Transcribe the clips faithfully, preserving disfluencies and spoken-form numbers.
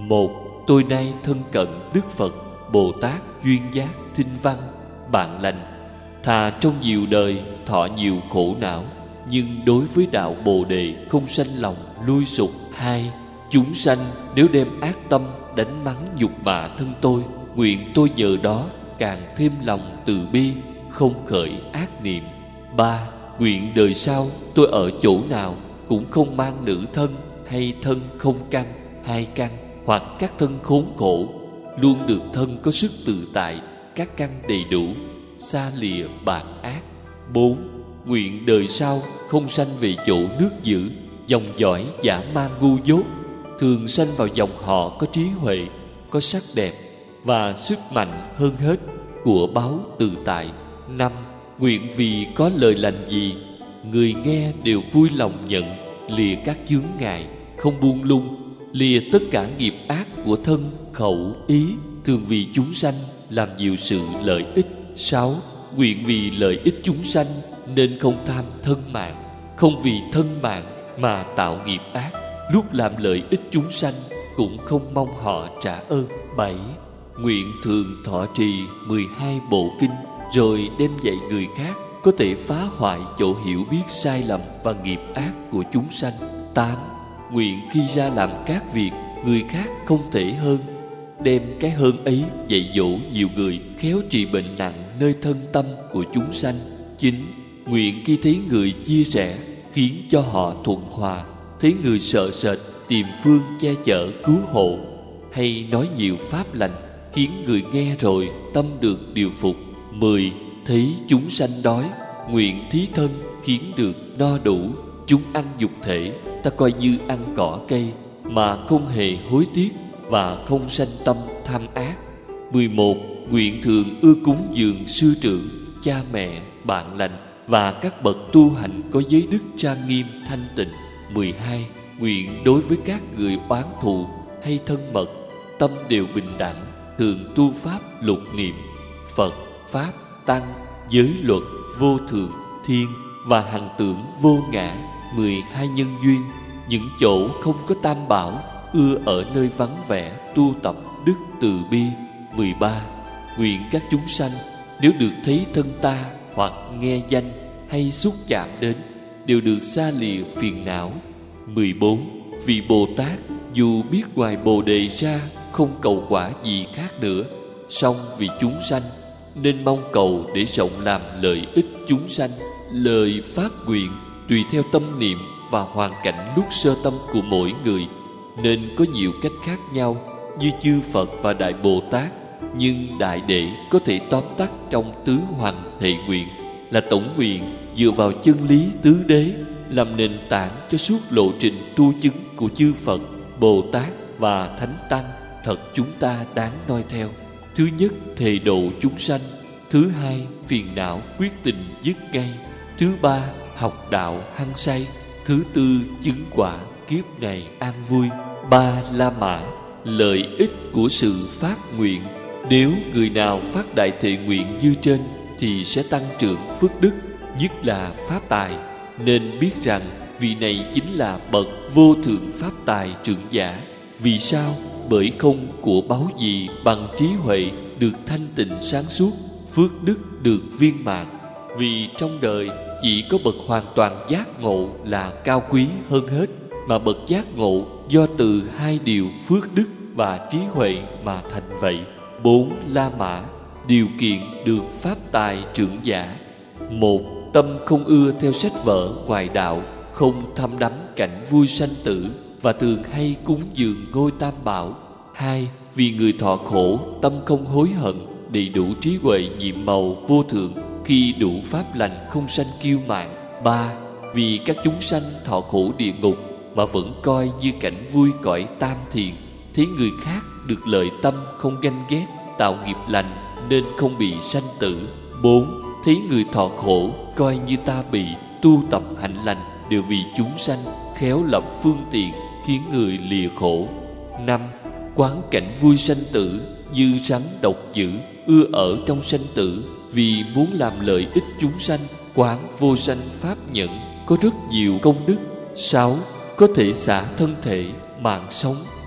Một, tôi nay thân cận Đức Phật, Bồ Tát, duyên giác, thinh văn, bạn lành, thà trong nhiều đời thọ nhiều khổ não, nhưng đối với đạo Bồ Đề không sanh lòng lui sụp. Hai, chúng sanh nếu đem ác tâm đánh mắng nhục mạ thân tôi, nguyện tôi nhờ đó càng thêm lòng từ bi, không khởi ác niệm. Ba, nguyện đời sau tôi ở chỗ nào cũng không mang nữ thân hay thân không căn, hai căn hoặc các thân khốn khổ, luôn được thân có sức tự tại, các căn đầy đủ, xa lìa bạn ác. Bốn, nguyện đời sau không sanh về chỗ nước dữ, dòng dõi dã man ngu dốt, thường sanh vào dòng họ có trí huệ, có sắc đẹp và sức mạnh hơn hết của báu tự tại. Năm, nguyện vì có lời lành gì, người nghe đều vui lòng nhận, lìa các chướng ngại, không buông lung, lìa tất cả nghiệp ác của thân, khẩu, ý, thường vì chúng sanh làm nhiều sự lợi ích. Sáu, nguyện vì lợi ích chúng sanh nên không tham thân mạng, không vì thân mạng mà tạo nghiệp ác, lúc làm lợi ích chúng sanh cũng không mong họ trả ơn. Bảy, nguyện thường thọ trì mười hai bộ kinh, rồi đem dạy người khác, có thể phá hoại chỗ hiểu biết sai lầm và nghiệp ác của chúng sanh. Tám, nguyện khi ra làm các việc người khác không thể hơn, đem cái hơn ấy dạy dỗ nhiều người khéo trị bệnh nặng nơi thân tâm của chúng sanh. Chín, nguyện khi thấy người chia sẻ khiến cho họ thuận hòa, thấy người sợ sệt tìm phương che chở cứu hộ, hay nói nhiều pháp lành khiến người nghe rồi tâm được điều phục. Mười, thấy chúng sanh đói, nguyện thí thân khiến được no đủ, chúng ăn dục thể, ta coi như ăn cỏ cây mà không hề hối tiếc và không sanh tâm tham ác. Mười một, nguyện thường ưa cúng dường sư trưởng, cha mẹ, bạn lành và các bậc tu hành có giới đức trang nghiêm thanh tịnh. Mười hai, nguyện đối với các người oán thù hay thân mật, tâm đều bình đẳng, thường tu pháp lục niệm, Phật, Pháp, Tăng, giới luật, vô thường, thiên và hằng tưởng vô ngã. Mười hai, nhân duyên, những chỗ không có tam bảo, ưa ở nơi vắng vẻ, tu tập đức từ bi. Mười ba, nguyện các chúng sanh nếu được thấy thân ta hoặc nghe danh hay xúc chạm đến, đều được xa lìa phiền não. Mười bốn, vị Bồ Tát dù biết ngoài Bồ Đề ra không cầu quả gì khác nữa, song vì chúng sanh nên mong cầu để rộng làm lợi ích chúng sanh. Lời phát nguyện tùy theo tâm niệm và hoàn cảnh lúc sơ tâm của mỗi người, nên có nhiều cách khác nhau như chư Phật và Đại Bồ Tát. Nhưng Đại Đệ có thể tóm tắt trong tứ hoằng thệ nguyện là tổng nguyện dựa vào chân lý tứ đế, làm nền tảng cho suốt lộ trình tu chứng của chư Phật, Bồ Tát và Thánh Tăng, thật chúng ta đáng noi theo. Thứ nhất, thề độ chúng sanh. Thứ hai, phiền não quyết tình dứt ngay. Thứ ba, học đạo hăng say. Thứ tư, chứng quả kiếp này an vui. Ba la mã, lợi ích của sự phát nguyện. Nếu người nào phát đại thệ nguyện như trên thì sẽ tăng trưởng phước đức, nhất là pháp tài. Nên biết rằng vị này chính là bậc vô thượng pháp tài trưởng giả. Vì sao? Bởi không của báu gì bằng trí huệ được thanh tịnh sáng suốt, phước đức được viên mãn. Vì trong đời chỉ có bậc hoàn toàn giác ngộ là cao quý hơn hết, mà bậc giác ngộ do từ hai điều phước đức và trí huệ mà thành vậy. Bốn la mã, điều kiện được pháp tài trưởng giả. Một, tâm không ưa theo sách vở ngoại đạo, không thăm đắm cảnh vui sanh tử và thường hay cúng dường ngôi tam bảo. Hai, vì người thọ khổ, tâm không hối hận, đầy đủ trí huệ nhiệm màu vô thượng, khi đủ pháp lành không sanh kiêu mạn. Ba, vì các chúng sanh thọ khổ địa ngục mà vẫn coi như cảnh vui cõi tam thiền, thấy người khác được lợi tâm không ganh ghét, tạo nghiệp lành nên không bị sanh tử. Bốn, thấy người thọ khổ coi như ta bị, tu tập hạnh lành đều vì chúng sanh, khéo lập phương tiện khiến người lìa khổ. Năm, quán cảnh vui sanh tử như rắn độc dữ, ưa ở trong sanh tử vì muốn làm lợi ích chúng sanh. Quán vô sanh pháp nhẫn có rất nhiều công đức. Sáu, có thể xả thân thể, mạng sống,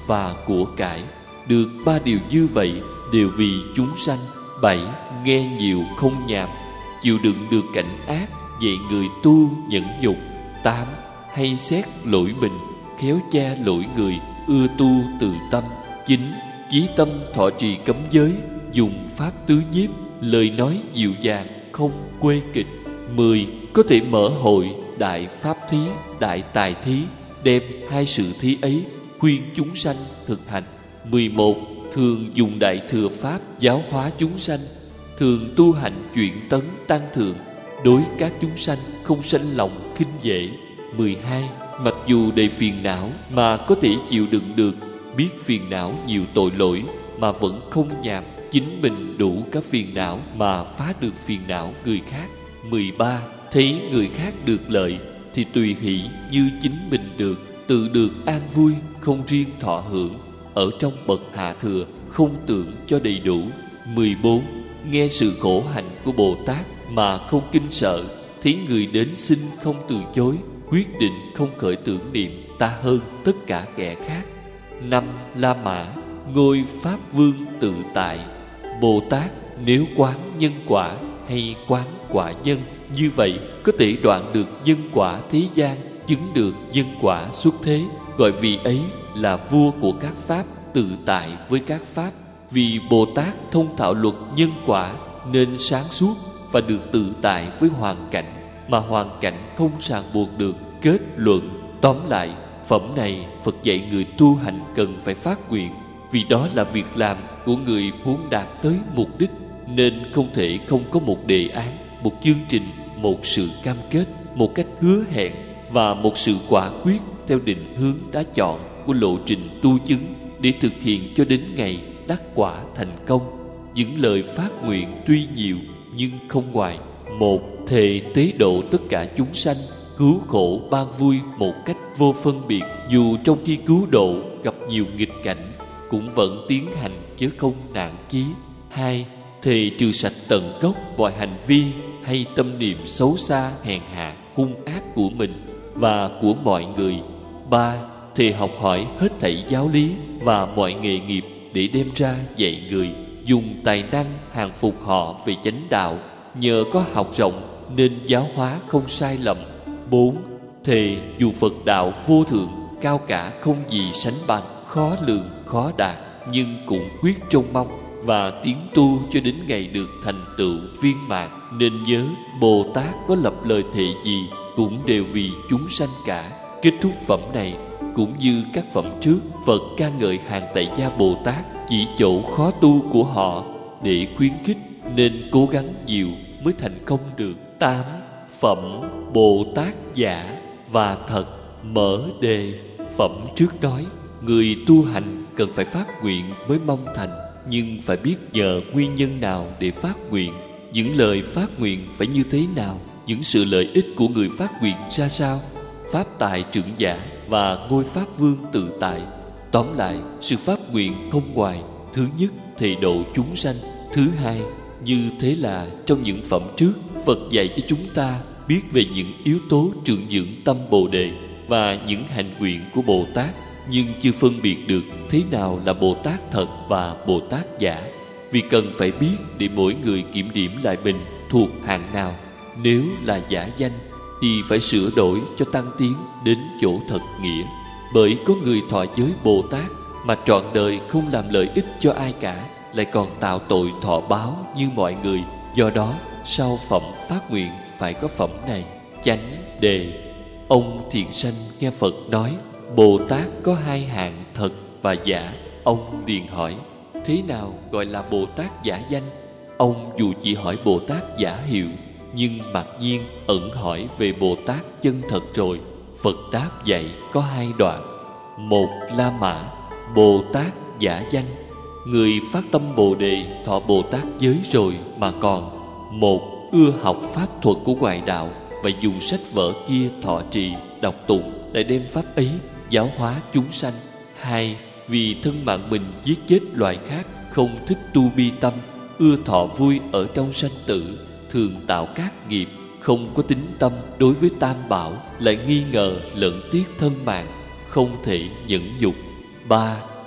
và của cải. Được ba điều như vậy đều vì chúng sanh. Bảy. Nghe nhiều không nhàm, chịu đựng được cảnh ác, dạy người tu nhẫn nhục. Tám. Hay xét lỗi mình, khéo che lỗi người, ưa tu từ tâm. Chín. Chí tâm thọ trì cấm giới, dùng pháp tứ nhiếp, lời nói dịu dàng, không quê kịch. Mười. Có thể mở hội đại pháp thí, đại tài thí, đem hai sự thí ấy khuyên chúng sanh thực hành. Mười một. Thường dùng đại thừa pháp giáo hóa chúng sanh, thường tu hành chuyển tấn tăng thượng, đối các chúng sanh không sanh lòng khinh dễ. Mười hai. Mặc dù đầy phiền não mà có thể chịu đựng được, biết phiền não nhiều tội lỗi mà vẫn không nhàm, chính mình đủ các phiền não mà phá được phiền não người khác. Mười ba. Thấy người khác được lợi thì tùy hỷ như chính mình được, tự được an vui, không riêng thọ hưởng. Ở trong bậc hạ thừa không tưởng cho đầy đủ. Mười bốn. Nghe sự khổ hạnh của Bồ Tát mà không kinh sợ, thấy người đến xin không từ chối, quyết định không khởi tưởng niệm ta hơn tất cả kẻ khác. Năm. La Mã, ngôi Pháp Vương tự tại. Bồ Tát nếu quán nhân quả hay quán quả nhân, như vậy có thể đoạn được nhân quả thế gian, chứng được nhân quả xuất thế, gọi vị ấy là vua của các pháp, tự tại với các pháp. Vì Bồ Tát thông thạo luật nhân quả nên sáng suốt và được tự tại với hoàn cảnh, mà hoàn cảnh không ràng buộc được. Kết luận, tóm lại, phẩm này Phật dạy người tu hành cần phải phát nguyện, vì đó là việc làm của người muốn đạt tới mục đích, nên không thể không có một đề án, một chương trình, một sự cam kết, một cách hứa hẹn và một sự quả quyết theo định hướng đã chọn của lộ trình tu chứng để thực hiện cho đến ngày đắc quả thành công. Những lời phát nguyện tuy nhiều nhưng không ngoài: một. Thề tế độ tất cả chúng sanh, cứu khổ ban vui một cách vô phân biệt, dù trong khi cứu độ gặp nhiều nghịch cảnh cũng vẫn tiến hành chứ không nản chí. Hai. Thề trừ sạch tận gốc mọi hành vi hay tâm niệm xấu xa, hèn hạ, hung ác của mình và của mọi người. Ba. Thề học hỏi hết thảy giáo lý và mọi nghề nghiệp để đem ra dạy người, dùng tài năng hàng phục họ về chánh đạo. Nhờ có học rộng nên giáo hóa không sai lầm. Bốn. Thề dù Phật đạo vô thượng, cao cả không gì sánh bằng, khó lường, khó đạt, nhưng cũng quyết trông mong và tiến tu cho đến ngày được thành tựu viên mãn. Nên nhớ, Bồ Tát có lập lời thệ gì cũng đều vì chúng sanh cả. Kết thúc phẩm này cũng như các phẩm trước, Phật ca ngợi hàng tại gia Bồ Tát chỉ chỗ khó tu của họ để khuyến khích, nên cố gắng nhiều mới thành công được. Tám. Phẩm Bồ Tát giả và thật. Mở đề. Phẩm trước nói người tu hành cần phải phát nguyện mới mong thành, nhưng phải biết nhờ nguyên nhân nào để phát nguyện, những lời phát nguyện phải như thế nào, những sự lợi ích của người phát nguyện ra sao, pháp tài trưởng giả và ngôi pháp vương tự tại. Tóm lại, sự phát nguyện không ngoài: thứ nhất, thề độ chúng sanh; thứ hai, như thế là trong những phẩm trước, Phật dạy cho chúng ta biết về những yếu tố trường dưỡng tâm Bồ Đề và những hành nguyện của Bồ Tát, nhưng chưa phân biệt được thế nào là Bồ Tát thật và Bồ Tát giả. Vì cần phải biết để mỗi người kiểm điểm lại mình thuộc hạng nào. Nếu là giả danh thì phải sửa đổi cho tăng tiến đến chỗ thật nghĩa. Bởi có người thọ giới Bồ Tát mà trọn đời không làm lợi ích cho ai cả, lại còn tạo tội thọ báo như mọi người. Do đó, sau phẩm phát nguyện phải có phẩm này. Chánh đề. Ông thiện sanh nghe Phật nói Bồ Tát có hai hạng thật và giả. Ông liền hỏi: thế nào gọi là Bồ Tát giả danh? Ông dù chỉ hỏi Bồ Tát giả hiệu, nhưng mặc nhiên ẩn hỏi về Bồ Tát chân thật rồi. Phật đáp dạy có hai đoạn: một, La Mã, Bồ Tát giả danh, người phát tâm Bồ Đề thọ Bồ Tát giới rồi mà còn. Một, ưa học pháp thuật của ngoại đạo và dùng sách vở kia thọ trì, đọc tụng, lại đem pháp ấy giáo hóa chúng sanh. Hai, vì thân mạng mình giết chết loài khác, không thích tu bi tâm, ưa thọ vui ở trong sanh tử, thường tạo các nghiệp, không có tín tâm đối với tam bảo, lại nghi ngờ lẫn tiếc thân mạng, không thể nhẫn nhục. Ba,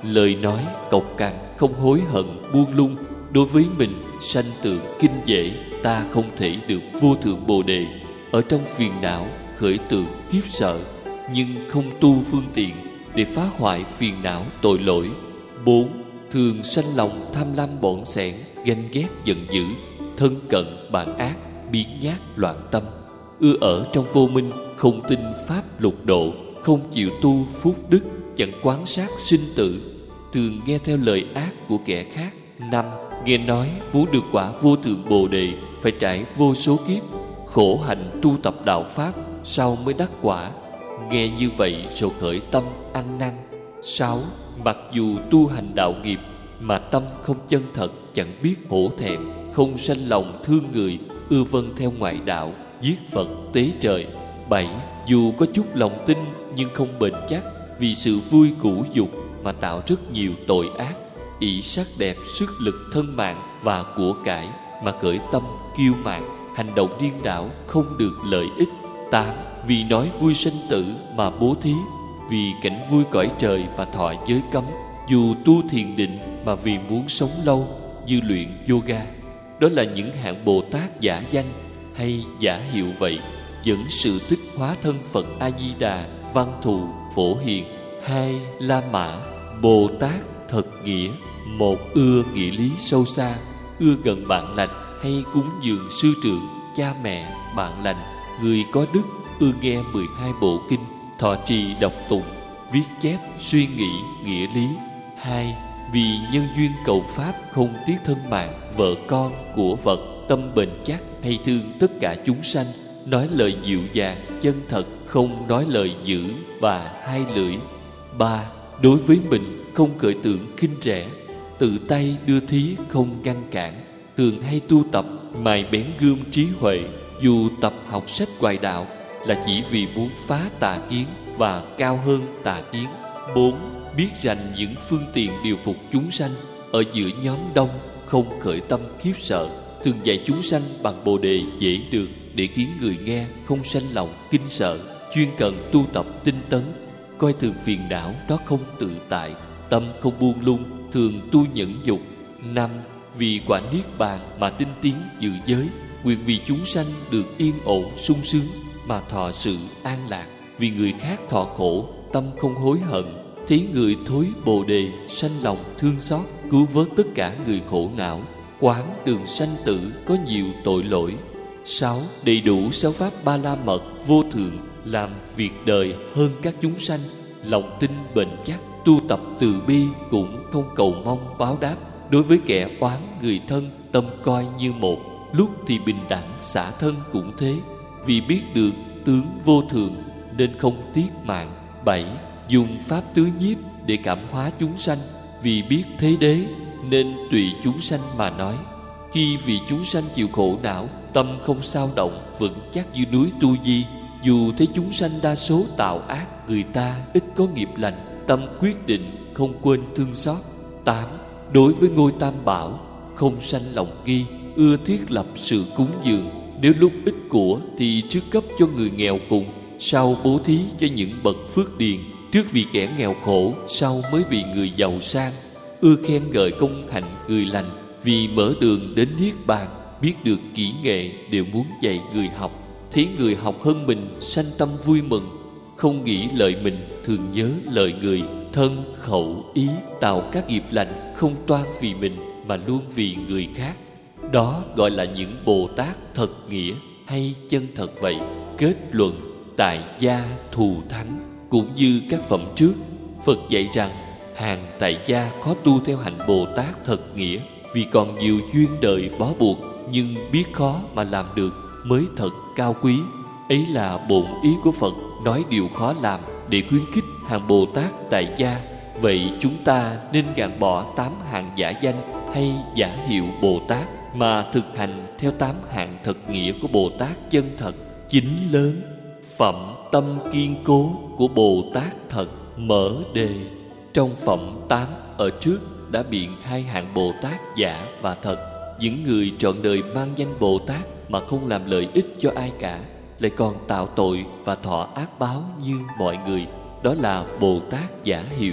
lời nói cộc cằn, không hối hận, buông lung. Đối với mình sanh tượng kinh dễ, ta không thể được vô thượng bồ đề. Ở trong phiền não khởi tượng kiếp sợ, nhưng không tu phương tiện để phá hoại phiền não tội lỗi. Bốn. Thường sanh lòng tham lam bỏn sẻn, ganh ghét giận dữ, thân cận bạn ác, biến nhát loạn tâm, ưa ở trong vô minh, không tin pháp lục độ, không chịu tu phúc đức, chẳng quán sát sinh tử, thường nghe theo lời ác của kẻ khác. Năm. Nghe nói muốn được quả vô thượng bồ đề phải trải vô số kiếp, khổ hạnh tu tập đạo pháp, sau mới đắc quả. Nghe như vậy rồi khởi tâm ăn năn. Sáu. Mặc dù tu hành đạo nghiệp mà tâm không chân thật, chẳng biết hổ thẹn, không sanh lòng thương người, ưa vâng theo ngoại đạo, giết Phật tế trời. Bảy. Dù có chút lòng tin nhưng không bền chắc, vì sự vui cũ dục mà tạo rất nhiều tội ác, ỷ sắc đẹp, sức lực, thân mạng và của cải mà khởi tâm kiêu mạn, hành động điên đảo, không được lợi ích. Tám. Vì nói vui sanh tử mà bố thí, vì cảnh vui cõi trời mà thọ giới cấm, dù tu thiền định mà vì muốn sống lâu như luyện yoga. Đó là những hạng Bồ Tát giả danh hay giả hiệu vậy, dẫn sự tích hóa thân Phật A-di-đà, văn thù, phổ hiền. Hai. La Mã Bồ Tát thật nghĩa. Một. Ưa nghĩa lý sâu xa, ưa gần bạn lành, hay cúng dường sư trưởng, cha mẹ, bạn lành, người có đức, ưa nghe mười hai bộ kinh, thọ trì đọc tụng, viết chép, suy nghĩ nghĩa lý. Hai. Vì nhân duyên cầu pháp, không tiếc thân mạng, vợ con, của vật, tâm bền chắc, hay thương tất cả chúng sanh, nói lời dịu dàng, chân thật, không nói lời dữ và hai lưỡi. Ba. Đối với mình không khởi tưởng khinh rẻ, tự tay đưa thí không ngăn cản, thường hay tu tập mài bén gươm trí huệ, dù tập học sách ngoại đạo là chỉ vì muốn phá tà kiến và cao hơn tà kiến. Bốn. Biết rành những phương tiện điều phục chúng sanh, ở giữa nhóm đông không khởi tâm khiếp sợ, thường dạy chúng sanh bằng bồ đề dễ được, để khiến người nghe không sanh lòng kinh sợ, chuyên cần tu tập tinh tấn, coi thường phiền não đó không tự tại, tâm không buông lung, thường tu nhẫn dục. Năm. Vì quả niết bàn mà tinh tiến dự giới, nguyện vì chúng sanh được yên ổn sung sướng mà thọ sự an lạc, vì người khác thọ khổ, tâm không hối hận, thấy người thối bồ đề, sanh lòng thương xót, cứu vớt tất cả người khổ não, quán đường sanh tử có nhiều tội lỗi. Sáu. Đầy đủ sáu pháp ba la mật vô thượng, làm việc đời hơn các chúng sanh, lòng tin bền chắc, tu tập từ bi, cũng không cầu mong báo đáp. Đối với kẻ oán người thân, tâm coi như một, lúc thì bình đẳng, xả thân cũng thế, vì biết được tướng vô thường nên không tiếc mạng. Bảy. Dùng pháp tứ nhiếp để cảm hóa chúng sanh, vì biết thế đế nên tùy chúng sanh mà nói. Khi vì chúng sanh chịu khổ não, tâm không sao động, vững chắc như núi Tu Di. Dù thấy chúng sanh đa số tạo ác, người ta ít có nghiệp lành, tâm quyết định không quên thương xót. Tám. Đối với ngôi Tam Bảo không sanh lòng nghi, ưa thiết lập sự cúng dường. Nếu lúc ít của thì trước cấp cho người nghèo cùng, sau bố thí cho những bậc phước điền. Trước vì kẻ nghèo khổ, sau mới vì người giàu sang. Ưa khen ngợi công hạnh người lành, vì mở đường đến niết bàn. Biết được kỹ nghệ đều muốn dạy người học, thấy người học hơn mình sanh tâm vui mừng, không nghĩ lợi mình, thường nhớ lợi người, thân khẩu ý, tạo các nghiệp lành, không toan vì mình mà luôn vì người khác. Đó gọi là những Bồ Tát thật nghĩa hay chân thật vậy. Kết luận: tại gia thù thắng. Cũng như các phẩm trước, Phật dạy rằng hàng tại gia khó tu theo hạnh Bồ Tát thật nghĩa, vì còn nhiều duyên đời bó buộc, nhưng biết khó mà làm được mới thật cao quý. Ấy là bổn ý của Phật, nói điều khó làm để khuyến khích hàng Bồ Tát tại gia. Vậy chúng ta nên gạt bỏ tám hạng giả danh hay giả hiệu Bồ Tát, mà thực hành theo tám hạng thật nghĩa của Bồ Tát chân thật, chính lớn. Phẩm tâm kiên cố của Bồ Tát thật. Mở đề. Trong phẩm tám ở trước đã biện hai hạng Bồ Tát giả và thật. Những người trọn đời mang danh Bồ Tát mà không làm lợi ích cho ai cả, lại còn tạo tội và thọ ác báo như mọi người, đó là Bồ Tát giả hiệu.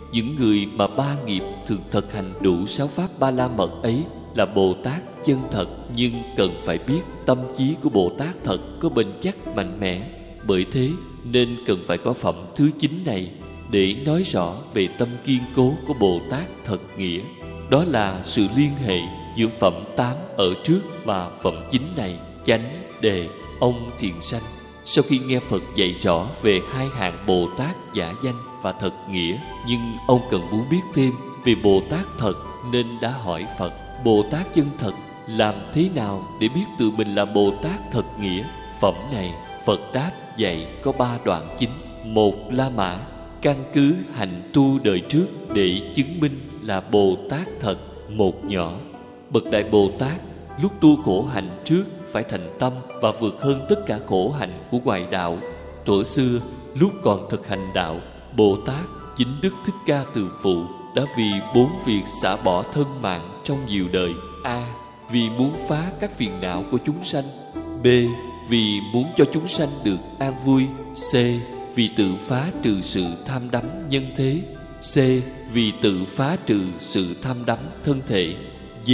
những người mà ba nghiệp thường thực hành đủ sáu pháp ba la mật ấy là Bồ Tát chân thật. Nhưng cần phải biết tâm trí của Bồ Tát thật có bền chắc mạnh mẽ. Bởi thế nên cần phải có phẩm thứ chín này để nói rõ về tâm kiên cố của Bồ Tát thật nghĩa. Đó là sự liên hệ giữa phẩm tám ở trước và phẩm chín này. Chánh đề. Ông thiện sanh sau khi nghe Phật dạy rõ về hai hạng Bồ Tát giả danh và thật nghĩa, nhưng ông cần muốn biết thêm về Bồ Tát thật nên đã hỏi Phật: Bồ Tát chân thật làm thế nào để biết tự mình là Bồ Tát thật nghĩa? Phẩm này Phật đáp dạy có ba đoạn chính. Một, La Mã, căn cứ hành tu đời trước để chứng minh là Bồ Tát thật. Một nhỏ, bậc đại Bồ Tát lúc tu khổ hạnh trước phải thành tâm và vượt hơn tất cả khổ hạnh của ngoại đạo. Thuở xưa lúc còn thực hành đạo, Bồ Tát chính Đức Thích Ca Tường Phụ đã vì bốn việc xả bỏ thân mạng trong nhiều đời. A. Vì muốn phá các phiền não của chúng sanh. B. Vì muốn cho chúng sanh được an vui. C. Vì tự phá trừ sự tham đắm nhân thế. C. Vì tự phá trừ sự tham đắm thân thể. D.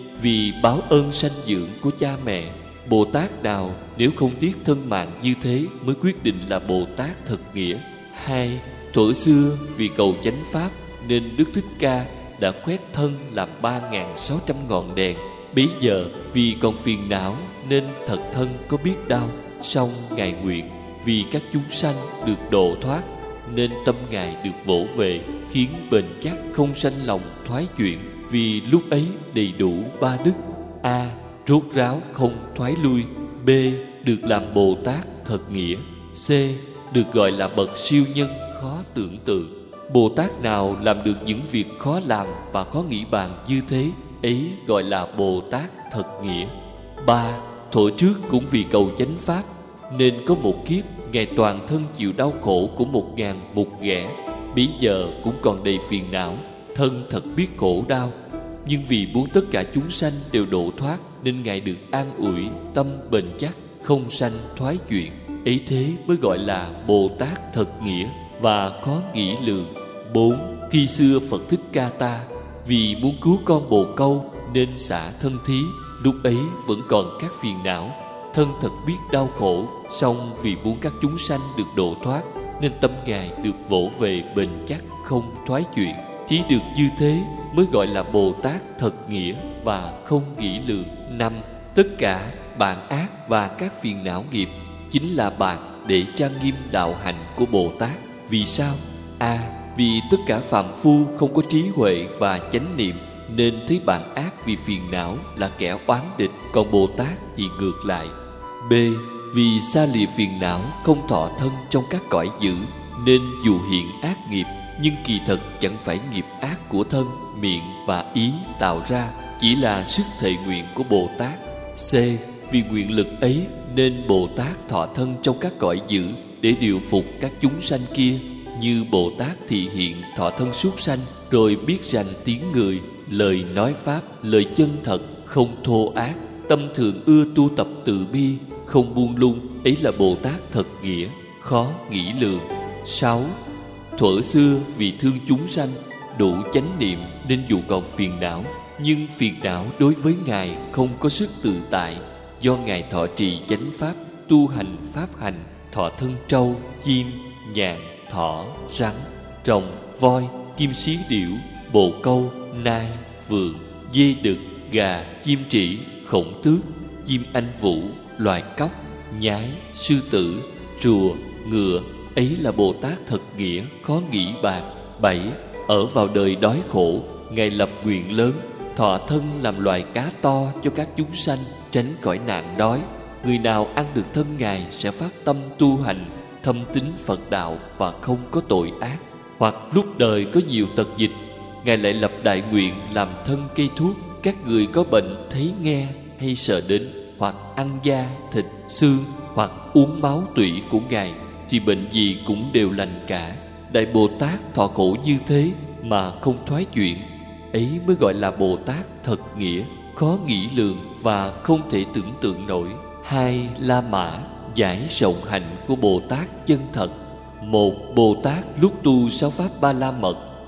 Vì báo ơn sanh dưỡng của cha mẹ. Bồ Tát nào nếu không tiếc thân mạng như thế mới quyết định là Bồ Tát thật nghĩa. Hai. Thuở xưa vì cầu chánh pháp nên Đức Thích Ca đã khoét thân làm ba nghìn sáu trăm ngọn đèn. Bấy giờ vì còn phiền não nên thật thân có biết đau. Song Ngài nguyện vì các chúng sanh được độ thoát nên tâm Ngài được vỗ về, khiến bền chắc không sanh lòng thoái chuyển. Vì lúc ấy đầy đủ ba đức: A. Rốt ráo không thoái lui. B. Được làm Bồ Tát thật nghĩa. C. Được gọi là bậc siêu nhân khó tưởng tượng. Bồ Tát nào làm được những việc khó làm và khó nghĩ bàn như thế, ấy gọi là Bồ Tát thật nghĩa. Ba. Thuở trước cũng vì cầu chánh pháp nên có một kiếp Ngài toàn thân chịu đau khổ của một ngàn mục ghẻ. Bấy giờ cũng còn đầy phiền não, thân thật biết khổ đau. Nhưng vì muốn tất cả chúng sanh đều độ thoát nên Ngài được an ủi, tâm bền chắc, không sanh thoái chuyển. Ấy thế mới gọi là Bồ Tát thật nghĩa và có nghĩ lượng. Bốn. Khi xưa Phật Thích Ca Ta vì muốn cứu con bồ câu nên xả thân thí. Lúc ấy vẫn còn các phiền não, thân thật biết đau khổ. Song vì muốn các chúng sanh được độ thoát nên tâm Ngài được vỗ về bền chắc, không thoái chuyển. Chỉ được như thế mới gọi là Bồ Tát thật nghĩa và không nghĩ lượng. Năm. Tất cả bạn ác và các phiền não nghiệp chính là bạn để trang nghiêm đạo hạnh của Bồ Tát. Vì sao? A. Vì tất cả phàm phu không có trí huệ và chánh niệm nên thấy bạn ác vì phiền não là kẻ oán địch, còn Bồ Tát thì ngược lại. B. Vì xa lìa phiền não, không thọ thân trong các cõi dữ nên dù hiện ác nghiệp nhưng kỳ thực chẳng phải nghiệp ác của thân, miệng và ý tạo ra, chỉ là sức thệ nguyện của Bồ Tát. C. Vì nguyện lực ấy nên Bồ Tát thọ thân trong các cõi dữ để điều phục các chúng sanh kia. Như Bồ Tát thị hiện thọ thân súc sanh, rồi biết rành tiếng người, lời nói pháp, lời chân thật, không thô ác, tâm thường ưa tu tập từ bi, không buông lung. Ấy là Bồ Tát thật nghĩa, khó nghĩ lượng. Sáu. Thuở xưa vì thương chúng sanh đủ chánh niệm nên dù còn phiền não, nhưng phiền não đối với Ngài không có sức tự tại. Do Ngài thọ trì chánh pháp, tu hành pháp hành, thọ thân trâu, chim, nhạn, thỏ, rắn, rồng, voi, chim xí điểu, bồ câu, nai, vượn, dê đực, gà, chim trĩ, khổng tước, chim anh vũ, loài cóc, nhái, sư tử, rùa, ngựa. Ấy là Bồ Tát thật nghĩa, khó nghĩ bàn. Bảy. Ở vào đời đói khổ, Ngài lập nguyện lớn, thọ thân làm loài cá to cho các chúng sanh tránh khỏi nạn đói. Người nào ăn được thân Ngài sẽ phát tâm tu hành, thâm tín Phật đạo và không có tội ác. Hoặc lúc đời có nhiều tật dịch, Ngài lại lập đại nguyện làm thân cây thuốc. Các người có bệnh thấy nghe hay sợ đến, hoặc ăn da, thịt, xương, hoặc uống máu tủy của Ngài, thì bệnh gì cũng đều lành cả. Đại Bồ Tát thọ khổ như thế mà không thoái chuyển, ấy mới gọi là Bồ Tát thật nghĩa, khó nghĩ lượng và không thể tưởng tượng nổi. Hai. La Mã, giải rộng hạnh của Bồ Tát chân thật. Một. Bồ Tát lúc tu sáu pháp ba la mật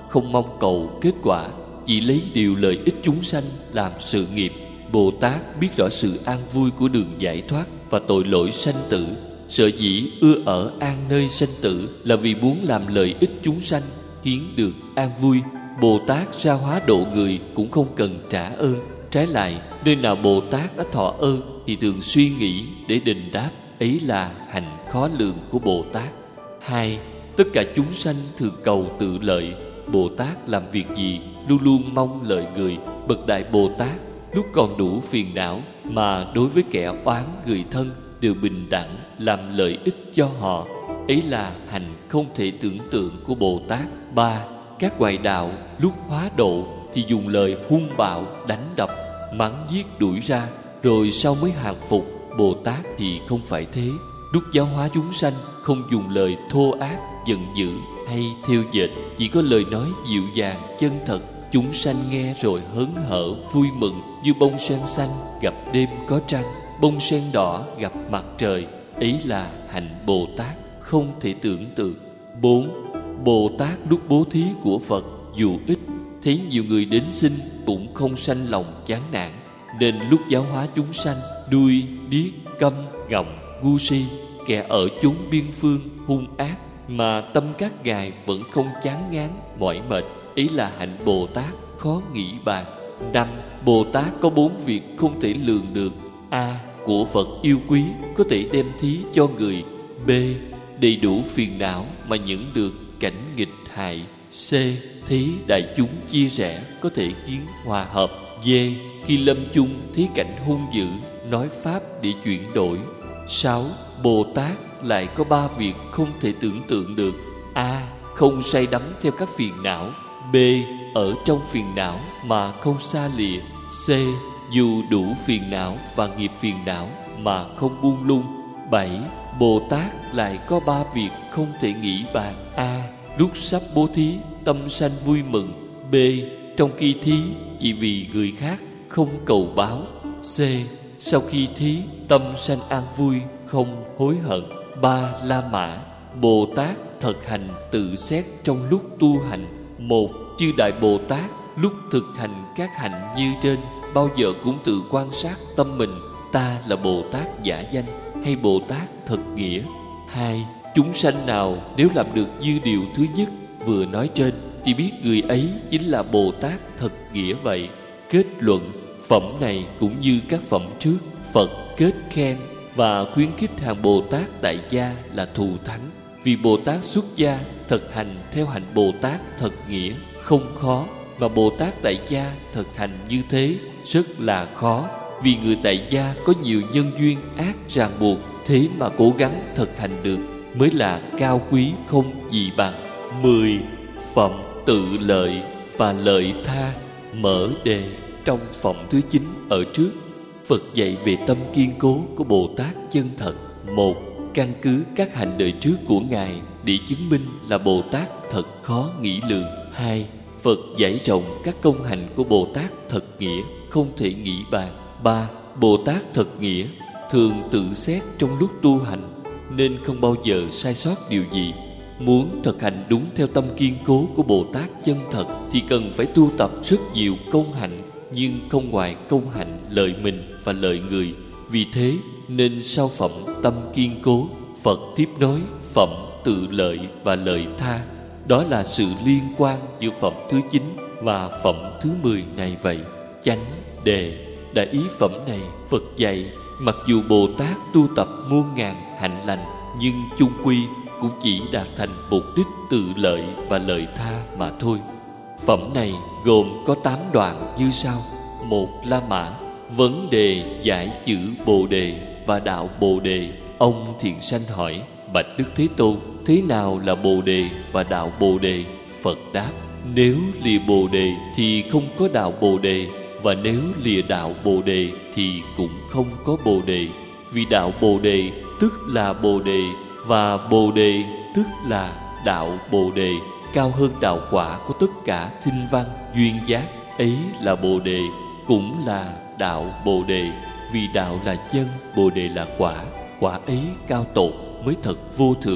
không mong cầu kết quả, chỉ lấy điều lợi ích chúng sanh làm sự nghiệp. Bồ Tát biết rõ sự an vui của đường giải thoát và tội lỗi sanh tử. Sở dĩ ưa ở an nơi sanh tử là vì muốn làm lợi ích chúng sanh, khiến được an vui. Bồ Tát ra hóa độ người cũng không cần trả ơn. Trái lại, nơi nào Bồ Tát đã thọ ơn thì thường suy nghĩ để đền đáp. Ấy là hành khó lường của Bồ Tát. Hai, tất cả chúng sanh thường cầu tự lợi. Bồ Tát làm việc gì luôn luôn mong lợi người. Bậc Đại Bồ Tát lúc còn đủ phiền não mà đối với kẻ oán người thân đều bình đẳng làm lợi ích cho họ. Ấy là hành không thể tưởng tượng của Bồ Tát. Ba, các ngoại đạo lúc hóa độ thì dùng lời hung bạo, đánh đập, mắng giết đuổi ra, rồi sau mới hàng phục. Bồ Tát thì không phải thế. Lúc giáo hóa chúng sanh không dùng lời thô ác, giận dữ hay thêu dệt, chỉ có lời nói dịu dàng, chân thật. Chúng sanh nghe rồi hớn hở, vui mừng như bông sen xanh gặp đêm có trăng, bông sen đỏ gặp mặt trời. Ấy là hạnh Bồ Tát không thể tưởng tượng. Bốn, Bồ Tát lúc bố thí của Phật dù ít, thấy nhiều người đến xin cũng không sanh lòng chán nản, nên lúc giáo hóa chúng sanh đuôi, điếc, câm, ngọng, ngu si, kẻ ở chốn biên phương hung ác, mà tâm các ngài vẫn không chán ngán mỏi mệt. Ấy là hạnh Bồ Tát khó nghĩ bàn. Năm, Bồ Tát có bốn việc không thể lường được. A. Của Phật yêu quý có thể đem thí cho người. B. Đầy đủ phiền não mà những được cảnh nghịch hại. C. Thấy đại chúng chia rẽ có thể kiến hòa hợp. D. Khi lâm chung thấy cảnh hung dữ, nói pháp để chuyển đổi. Sáu. Bồ Tát lại có ba việc không thể tưởng tượng được. A. Không say đắm theo các phiền não. B. Ở trong phiền não mà không xa lìa. C. Dù đủ phiền não và nghiệp phiền não mà không buông lung. Bảy. Bồ Tát lại có ba việc không thể nghĩ bàn. A. Lúc sắp bố thí tâm sanh vui mừng. B. Trong khi thí chỉ vì người khác không cầu báo. C. Sau khi thí tâm sanh an vui không hối hận. Ba. La Mã. Bồ Tát thực hành tự xét trong lúc tu hành. Một. Chư Đại Bồ Tát lúc thực hành các hạnh như trên bao giờ cũng tự quan sát tâm mình, ta là Bồ Tát giả danh hay Bồ Tát thật nghĩa. Hai. Chúng sanh nào nếu làm được như điều thứ nhất vừa nói trên thì biết người ấy chính là Bồ Tát thật nghĩa vậy. Kết luận, phẩm này cũng như các phẩm trước, Phật kết khen và khuyến khích hàng Bồ Tát tại gia là thù thắng. Vì Bồ Tát xuất gia thực hành theo hạnh Bồ Tát thật nghĩa không khó, mà Bồ Tát tại gia thực hành như thế rất là khó. Vì người tại gia có nhiều nhân duyên ác ràng buộc, thế mà cố gắng thực hành được mới là cao quý không gì bằng. Mười. Phẩm tự lợi và lợi tha. Mở đề. Trong phẩm thứ chín ở trước, Phật dạy về tâm kiên cố của Bồ Tát chân thật. Một. Căn cứ các hành đời trước của Ngài để chứng minh là Bồ Tát thật khó nghĩ lường. Hai. Phật giải rộng các công hành của Bồ Tát thật nghĩa không thể nghĩ bàn. Ba. Bồ Tát thật nghĩa thường tự xét trong lúc tu hành, nên không bao giờ sai sót điều gì. Muốn thực hành đúng theo tâm kiên cố của Bồ Tát chân thật thì cần phải tu tập rất nhiều công hạnh, nhưng không ngoài công hạnh lợi mình và lợi người. Vì thế nên sau phẩm tâm kiên cố, Phật tiếp nối phẩm tự lợi và lợi tha. Đó là sự liên quan giữa phẩm thứ chín và phẩm thứ mười này vậy. Chánh đề. Đã ý phẩm này, Phật dạy mặc dù Bồ Tát tu tập muôn ngàn hạnh lành, nhưng chung quy cũng chỉ đạt thành mục đích tự lợi và lợi tha mà thôi. Phẩm này gồm có tám đoạn như sau. Một. La Mã. Vấn đề giải chữ Bồ Đề và đạo Bồ Đề. Ông thiện sanh hỏi: Bạch Đức Thế Tôn, thế nào là Bồ Đề và đạo Bồ Đề? Phật đáp: Nếu lìa Bồ Đề thì không có đạo Bồ Đề, và nếu lìa đạo Bồ Đề thì cũng không có Bồ Đề. Vì đạo Bồ Đề tức là Bồ Đề, và Bồ Đề tức là đạo Bồ Đề, cao hơn đạo quả của tất cả thinh văn duyên giác. Ấy là Bồ Đề, cũng là đạo Bồ Đề. Vì đạo là chân, Bồ Đề là quả. Quả ấy cao tột mới thật vô thượng.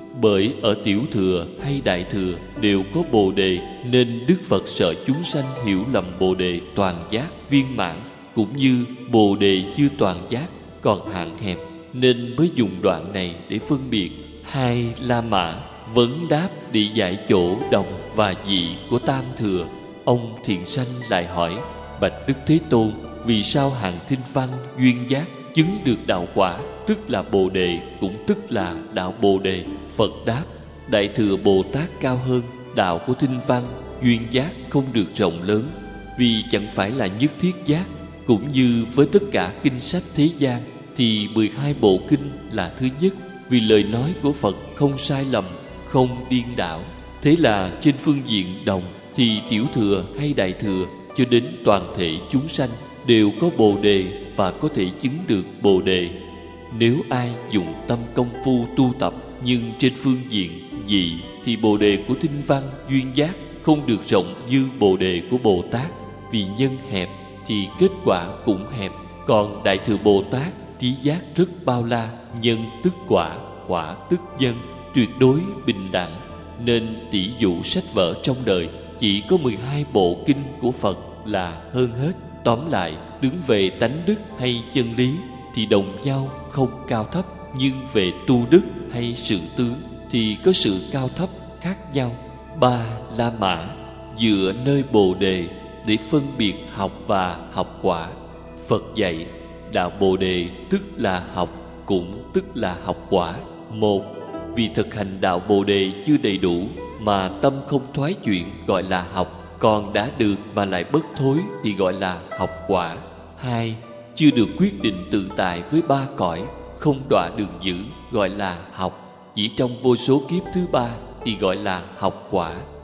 Bởi ở tiểu thừa hay đại thừa đều có bồ đề, nên Đức Phật sợ chúng sanh hiểu lầm bồ đề toàn giác viên mãn cũng như bồ đề chưa toàn giác còn hạn hẹp, nên mới dùng đoạn này để phân biệt hai La Mã vấn đáp để giải chỗ đồng và dị của tam thừa. Ông thiện sanh lại hỏi: bạch Đức Thế Tôn, vì sao hàng thinh văn duyên giác chứng được đạo quả, tức là bồ đề, cũng tức là đạo bồ đề? Phật đáp: đại thừa Bồ Tát cao hơn, đạo của thinh văn duyên giác không được rộng lớn, vì chẳng phải là nhất thiết giác. Cũng như với tất cả kinh sách thế gian thì mười hai bộ kinh là thứ nhất, vì lời nói của Phật không sai lầm, không điên đảo. Thế là trên phương diện đồng thì tiểu thừa hay đại thừa cho đến toàn thể chúng sanh đều có bồ đề và có thể chứng được bồ đề. Nếu ai dùng tâm công phu tu tập, nhưng trên phương diện dị thì bồ đề của thinh văn duyên giác không được rộng như bồ đề của Bồ Tát. Vì nhân hẹp thì kết quả cũng hẹp. Còn đại thừa Bồ Tát trí giác rất bao la, nhân tức quả, quả tức nhân, tuyệt đối bình đẳng. Nên tỷ dụ sách vở trong đời chỉ có mười hai bộ kinh của Phật là hơn hết. Tóm lại, đứng về tánh đức hay chân lý thì đồng nhau không cao thấp, nhưng về tu đức hay sự tướng thì có sự cao thấp khác nhau. Ba La Mã dựa nơi bồ đề để phân biệt học và học quả. Phật dạy đạo bồ đề tức là học, cũng tức là học quả. Một, vì thực hành đạo bồ đề chưa đầy đủ mà tâm không thoái chuyển gọi là học, còn đã được mà lại bất thối thì gọi là học quả. Hai, chưa được quyết định tự tại với ba cõi, không đọa đường dữ gọi là học, chỉ trong vô số kiếp thứ ba thì gọi là học quả.